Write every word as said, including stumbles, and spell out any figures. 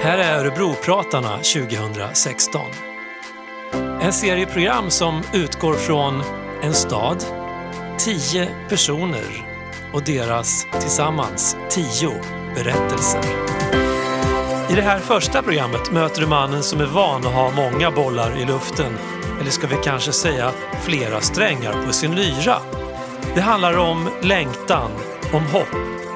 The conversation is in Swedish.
Här är Örebropratarna tjugohundrasexton. En serieprogram som utgår från en stad, tio personer och deras tillsammans tio berättelser. I det här första programmet möter du mannen som är van att ha många bollar i luften, eller ska vi kanske säga flera strängar på sin lyra. Det handlar om längtan, om hopp